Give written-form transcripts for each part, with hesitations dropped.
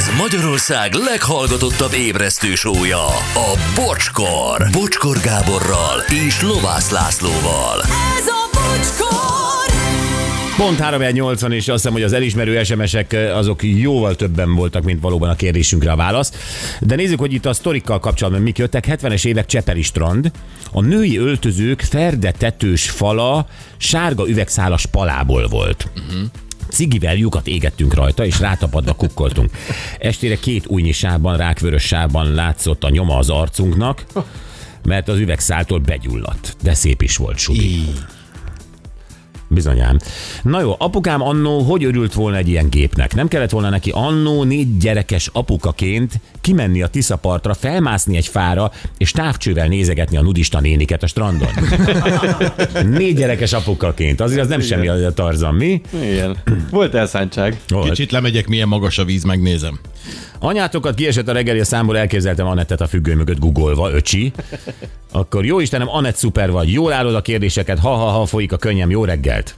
Ez Magyarország leghallgatottabb ébresztő show-ja, a Bocskor. Bocskor Gáborral és Lovász Lászlóval. Ez a Bocskor! Pont 3:80, és azt hiszem, hogy az elismerő SMS-ek azok jóval többen voltak, mint valóban a kérdésünkre a válasz. De nézzük, hogy itt a sztorikkal kapcsolatban mik jöttek. 70-es évek Csepeli strand. A női öltözők ferde tetős fala sárga üvegszálas palából volt. Cigivel lyukat égettünk rajta, és rátapadva kukkoltunk. Estére 2 újnyi sávban, rákvörös sávban látszott a nyoma az arcunknak, mert az üvegszáltól begyulladt. De szép is volt, Subi. Bizonyám. Na jó, apukám annó hogy örült volna egy ilyen gépnek? Nem kellett volna neki annó 4 gyerekes apukaként kimenni a Tiszapartra, felmászni egy fára, és távcsővel nézegetni a nudista néniket a strandon? 4 gyerekes apukaként. Azért az nem semmi a Tarzan, mi? Igen. Volt elszántság. Kicsit lemegyek, milyen magas a víz, megnézem. Anyátokat kiesett a reggeli a számból, elképzeltem Anettet a függöny mögött googolva, öcsi. Akkor jó Istenem, Anett szuper vagy, jól állod a kérdéseket, ha folyik a könnyem, jó reggelt.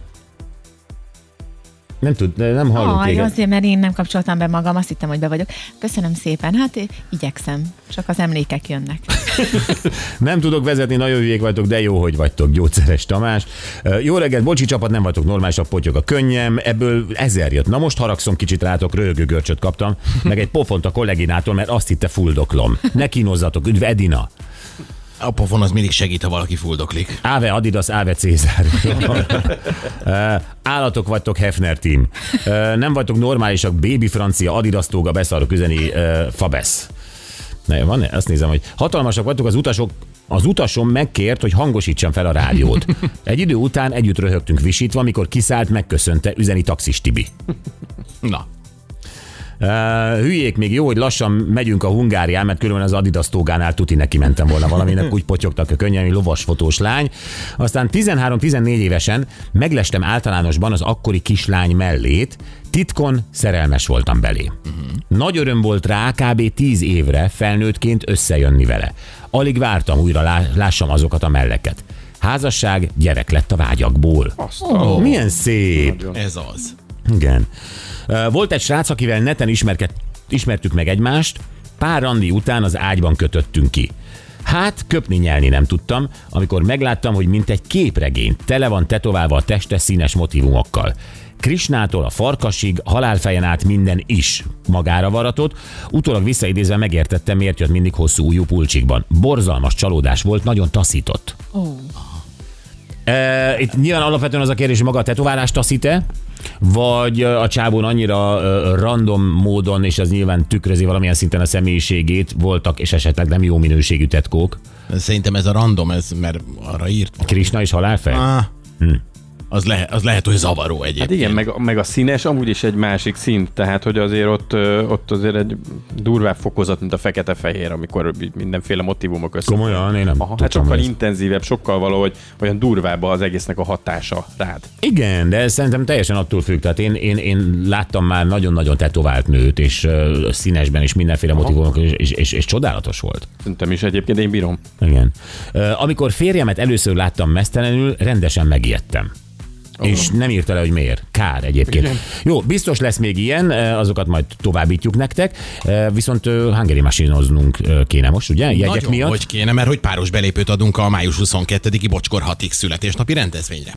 Nem hallunk téged. Azért, mert én nem kapcsoltam be magam, azt hittem, hogy be vagyok. Köszönöm szépen, hát igyekszem, csak az emlékek jönnek. Nem tudok vezetni, nagyon hülyék vagytok, de jó, hogy vagytok, Gyógyszeres Tamás. Jó reggelt, bocsi csapat, nem vagytok normálisabb, potyog a könnyem, ebből 1000 jött. Na most haragszom kicsit rátok, röhögő görcsöt kaptam, meg egy pofont a kolléginától, mert azt hitte fuldoklom. Ne kínozzatok, üdv Edina. A pofon az mindig segít, ha valaki fuldoklik. Áve Adidas, Áve Cézár. Állatok vagytok, Hefner team. Nem vagytok normálisak, Baby Francia, Adidas tóga, beszarok üzeni, Fabesz. Van, azt nézem, hogy hatalmasak vagytok, az utasom megkért, hogy hangosítsam fel a rádiót. Egy idő után együtt röhögtünk visítva, amikor kiszállt, megköszönte, üzeni taxis Tibi. Na. Hülyék, még jó, hogy lassan megyünk a Hungárián, mert különben az Adidas tógánál tuti neki mentem volna valaminek, úgy potyogtak a könnyelmi lovasfotós lány. Aztán 13-14 évesen meglestem általánosban az akkori kislány mellét, titkon szerelmes voltam belé. Nagy öröm volt rá kb. 10 évre felnőttként összejönni vele. Alig vártam újra lássam azokat a melleket. Házasság, gyerek lett a vágyakból. Milyen szép! Ez az. Igen. Volt egy srác, akivel neten ismertük meg egymást, pár randi után az ágyban kötöttünk ki. Hát, köpni-nyelni nem tudtam, amikor megláttam, hogy mint egy képregény, tele van tetoválva a teste színes motivumokkal. Krisnától a farkasig, halálfejen át minden is magára varatott, utólag visszaidézve megértettem, miért jött mindig hosszú ujjú pulcsikban. Borzalmas csalódás volt, nagyon taszított. Itt nyilván alapvetően az a kérdés, hogy maga a tetoválás taszít-e, vagy a csávón annyira random módon, és az nyilván tükrözi valamilyen szinten a személyiségét, voltak, és esetleg nem jó minőségű tetkók. Szerintem ez a random, mert arra írt. Krisna is halálfej? Az lehet, hogy zavaró egyébként. Hát igen, meg a színes amúgy is egy másik szint, tehát hogy azért ott azért egy durvább fokozat, mint a fekete-fehér, amikor mindenféle motivumok össze. Komolyan, én nem tudtam. Hát sokkal intenzívebb, sokkal valahogy olyan durvább az egésznek a hatása rád. Igen, de szerintem teljesen attól függ. Tehát én láttam már nagyon-nagyon tetovált nőt, és színesben is mindenféle motivumok, és csodálatos volt. Szerintem is egyébként, én bírom. Igen. Amikor férjemet először láttam mesztelenül, rendesen megijedtem. És nem írta le, hogy miért. Kár egyébként. Igen. Jó, biztos lesz még ilyen, azokat majd továbbítjuk nektek, viszont Hungary Machine-oznunk kéne most, ugye? Jegyek Nagyon, miatt. hogy kéne, mert hogy páros belépőt adunk a május 22-i Bocskor 6x születésnapi rendezvényre.